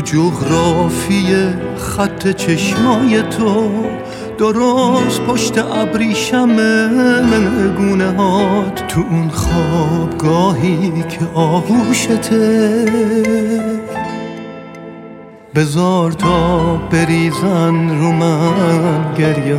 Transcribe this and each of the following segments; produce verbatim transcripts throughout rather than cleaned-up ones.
جغرافی خط چشمای تو درست پشت ابریشم گونه هات، تو اون خوابگاهی که آغوشته، بذار تا بریزن رو من گریه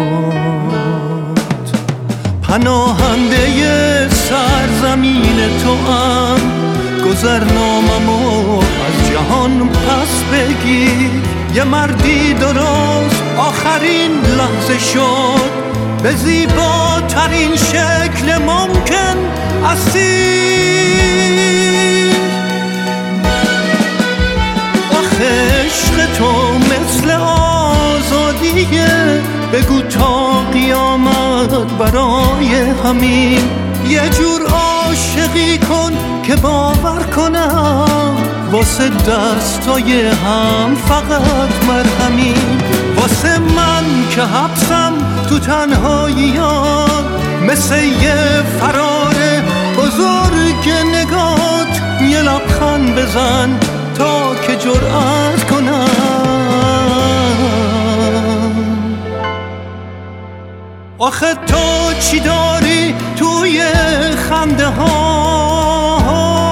هات. پناهنده سرزمین تو هم گذرناممو از جهان پس بگیر. یه مردی درست آخرین لحظه شد، به زیباترین شکل ممکن اسیر. آخه عشق تو مثل آزادیه، بگو تا قیامت برای همین یه جور عاشقی کن که باور کنم، واسه دستای هم فقط مرهمی. واسه من که حبسم تو تنهاییات، مثل یه فرار بزرگ نگات، یه لبخند بزن تا که جرأت کنم. آخه تو چی داری توی خنده ها،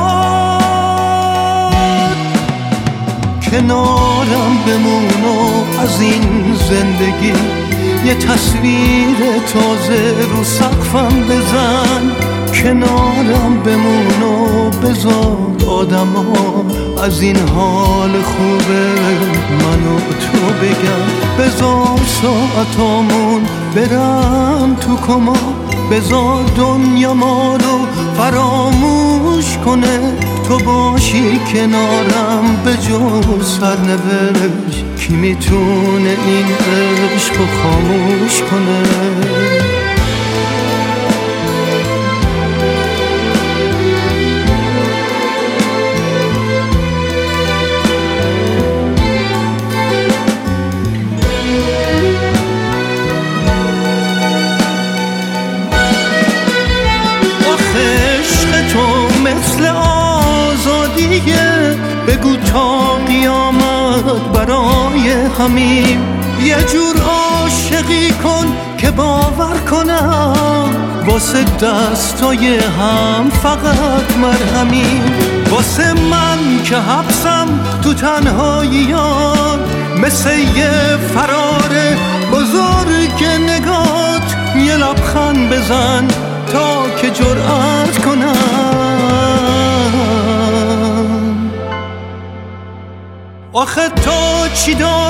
کنارم بمون و از این زندگی یه تصویر تازه رو سقفم بزن. کنارم بمون و بذار آدم ها از این حال خوبه منو تو بگم. بذار ساعتامون برم تو کما، بذار دنیا ما رو فراموش کنه. تو باشی کنارم به جز سرنوشت، کی میتونه این عشق رو خاموش کنه؟ مثل آزادیه، بگو تا قیامت برای همین یه جور عاشقی کن که باور کنم، واسه دستای هم فقط مرهمی. واسه من که حبسم تو تنهاییات، مثل یه فرار بزرگ نگات، یه لبخند بزن تا که جرأت کنم. آخه تو چی داری